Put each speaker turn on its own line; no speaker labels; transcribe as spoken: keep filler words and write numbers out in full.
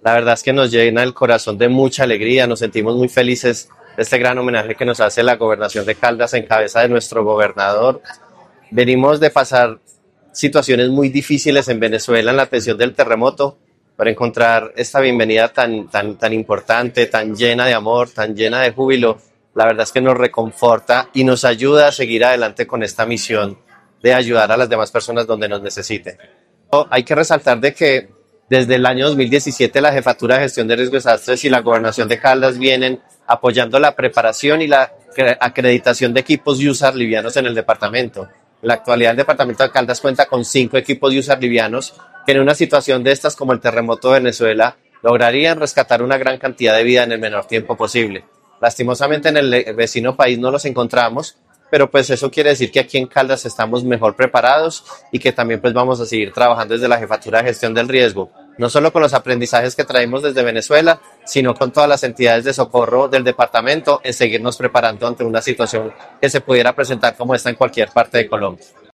La verdad es que nos llena el corazón de mucha alegría, nos sentimos muy felices de este gran homenaje que nos hace la gobernación de Caldas en cabeza de nuestro gobernador. Venimos de pasar situaciones muy difíciles en Venezuela en la atención del terremoto, para encontrar esta bienvenida tan, tan, tan importante, tan llena de amor, tan llena de júbilo. La verdad es que nos reconforta y nos ayuda a seguir adelante con esta misión de ayudar a las demás personas donde nos necesiten. Hay que resaltar de que desde el año dos mil diecisiete la Jefatura de Gestión de Riesgos y Desastres y la Gobernación de Caldas vienen apoyando la preparación y la acreditación de equipos U S A R livianos en el departamento. En la actualidad el departamento de Caldas cuenta con cinco equipos U S A R livianos que en una situación de estas como el terremoto de Venezuela lograrían rescatar una gran cantidad de vida en el menor tiempo posible. Lastimosamente en el vecino país no los encontramos, pero pues eso quiere decir que aquí en Caldas estamos mejor preparados y que también pues vamos a seguir trabajando desde la Jefatura de Gestión del Riesgo, no solo con los aprendizajes que traemos desde Venezuela, sino con todas las entidades de socorro del departamento en seguirnos preparando ante una situación que se pudiera presentar como esta en cualquier parte de Colombia.